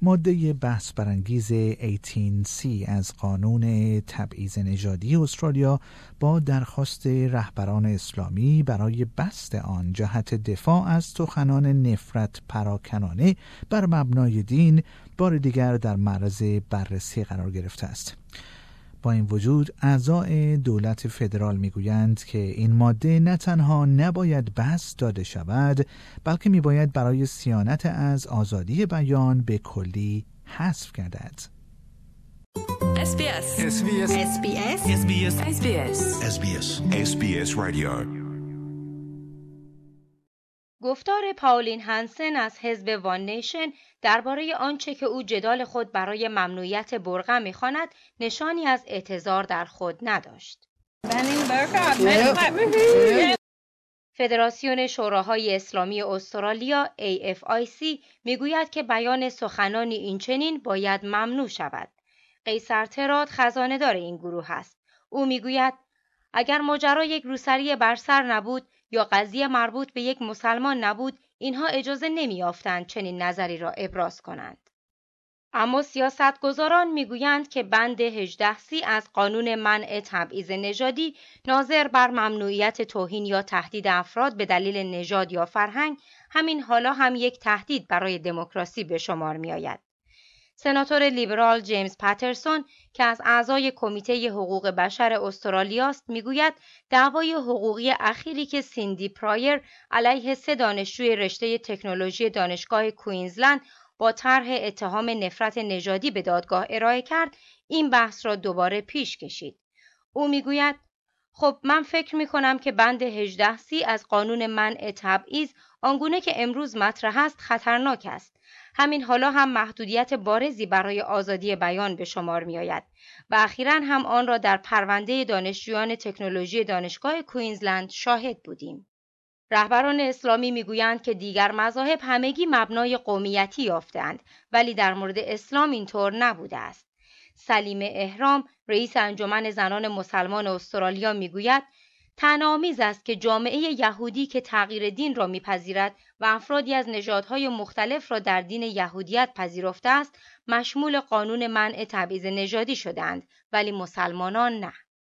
ماده بحث برانگیز 18C از قانون تبعیض نژادی استرالیا با درخواست رهبران اسلامی برای بسط آن جهت دفاع از سخنان نفرت پراکنانه بر مبنای دین بار دیگر در معرض بررسی قرار گرفته است. با این وجود اعضای دولت فدرال میگویند که این ماده نه تنها نباید بسط داده شود، بلکه میباید برای صیانت از آزادی بیان به کلی حذف گردد. SBS Radio. گفتار پاولین هانسن از حزب وان نیشن درباره آنچه که او جدال خود برای ممنوعیت برقع می‌خواند نشانی از اعتذار در خود نداشت. فدراسیون شوراهای اسلامی استرالیا AFIC میگوید که بیان سخنانی اینچنین باید ممنوع شود. قیصر تراد خزانه‌دار این گروه است. او میگوید اگر ماجرا یک روسری بر سر نبود یا قضیه مربوط به یک مسلمان نبود، اینها اجازه نمی‌یافتند چنین نظری را ابراز کنند. اما سیاستگزاران میگویند که بند 18C از قانون منع تبعیض نژادی ناظر بر ممنوعیت توهین یا تهدید افراد به دلیل نژاد یا فرهنگ همین حالا هم یک تهدید برای دموکراسی به شمار می‌آید. سناتور لیبرال جیمز پاترسون که از اعضای کمیته حقوق بشر استرالیا است میگوید دعوای حقوقی اخیری که سیندی پرایر علیه 3 دانشجوی رشته تکنولوژی دانشگاه کوئینزلند با طرح اتهام نفرت نژادی به دادگاه ارائه کرد، این بحث را دوباره پیش کشید. او میگوید خب من فکر میکنم که بند 18C از قانون منع تبعیض آنگونه که امروز مطرح است خطرناک است. همین حالا هم محدودیت بارزی برای آزادی بیان به شمار می آید و اخیراً هم آن را در پرونده دانشجویان تکنولوژی دانشگاه کوئینزلند شاهد بودیم. رهبران اسلامی می گویند که دیگر مذاهب همگی مبنای قومیتی یافتند، ولی در مورد اسلام اینطور نبوده است. سلیمه احرام رئیس انجمن زنان مسلمان استرالیا می گوید طعنه‌آمیز است که جامعه یهودی که تغییر دین را می‌پذیرد و افرادی از نژادهای مختلف را در دین یهودیت پذیرفته است، مشمول قانون منع تبعیض نژادی شدند، ولی مسلمانان نه.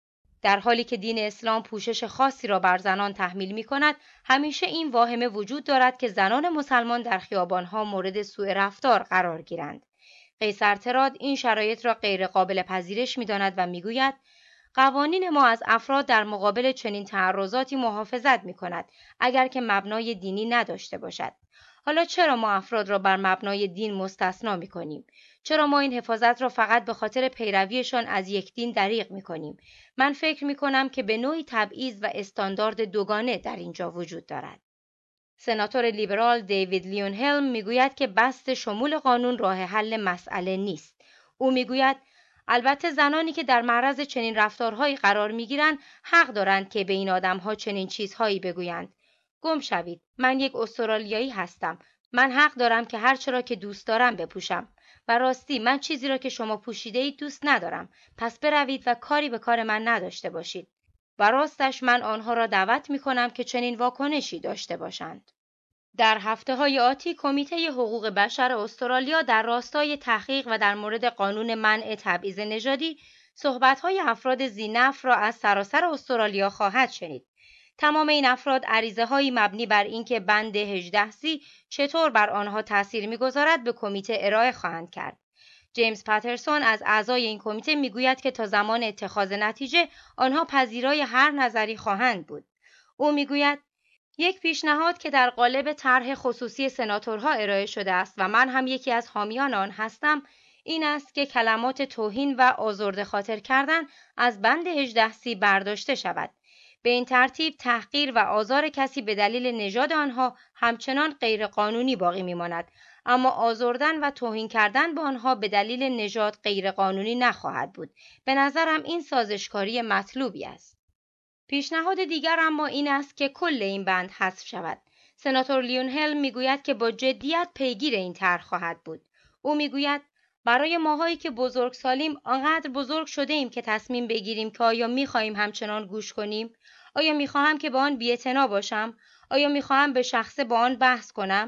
در حالی که دین اسلام پوشش خاصی را بر زنان تحمیل می‌کند، همیشه این واهمه وجود دارد که زنان مسلمان در خیابان‌ها مورد سوء رفتار قرار گیرند. قیصر تراد این شرایط را غیر قابل پذیرش می‌داند و می‌گوید قوانین ما از افراد در مقابل چنین تعرضاتی محافظت می‌کند اگر که مبنای دینی نداشته باشد. حالا چرا ما افراد را بر مبنای دین مستثنا می‌کنیم؟ چرا ما این حفاظت را فقط به خاطر پیرویشان از یک دین دریغ می‌کنیم؟ من فکر می‌کنم که به نوعی تبعیض و استاندارد دوگانه در اینجا وجود دارد. سناتور لیبرال دیوید لیونهلم می‌گوید که بسط شمول قانون راه حل مسئله نیست. او می‌گوید البته زنانی که در معرض چنین رفتارهایی قرار می‌گیرند حق دارند که به این آدم‌ها چنین چیزهایی بگویند. گم شوید، من یک استرالیایی هستم. من حق دارم که هر چرا که دوست دارم بپوشم. و راستی من چیزی را که شما پوشیده‌اید دوست ندارم. پس بروید و کاری به کار من نداشته باشید. و راستش من آنها را دعوت می‌کنم که چنین واکنشی داشته باشند. در هفته‌های آتی کمیته حقوق بشر استرالیا در راستای تحقیق و در مورد قانون منع تبعیض نژادی صحبت‌های افراد ذی‌نفع را از سراسر استرالیا خواهد شنید. تمام این افراد عریضه‌هایی مبنی بر اینکه بند 18C چطور بر آنها تأثیر می‌گذارد به کمیته ارائه خواهند کرد. جیمز پاترسون از اعضای این کمیته می‌گوید که تا زمان اتخاذ نتیجه آنها پذیرای هر نظری خواهند بود. او می‌گوید یک پیشنهاد که در قالب طرح خصوصی سناتورها ارائه شده است و من هم یکی از حامیان آن هستم، این است که کلمات توهین و آزرده خاطر کردن از بند 18C برداشته شود. به این ترتیب تحقیر و آزار کسی به دلیل نژاد آنها همچنان غیر قانونی باقی میماند، اما آزردن و توهین کردن به آنها به دلیل نژاد غیر قانونی نخواهد بود. به نظرم این سازشکاری مطلوبی است. پیشنهاد دیگر اما این است که کل این بند حذف شود. سناتور لیونهلم میگوید که با جدیت پیگیر این طرح خواهد بود. او میگوید برای ماهایی که بزرگسالیم آنقدر بزرگ شده ایم که تصمیم بگیریم که آیا میخواهیم همچنان گوش کنیم؟ آیا میخواهم که با آن بی‌اعتنا باشم؟ آیا میخواهم به شخصه با آن بحث کنم؟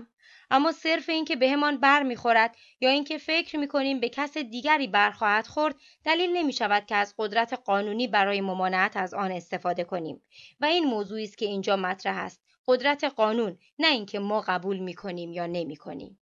اما صرف این که بهمان بر میخورد یا اینکه فکر میکنیم به کس دیگری برخواهد خورد دلیل نمیشود که از قدرت قانونی برای ممانعت از آن استفاده کنیم. و این موضوعی است که اینجا مطرح است، قدرت قانون، نه اینکه ما قبول میکنیم یا نمیکنیم.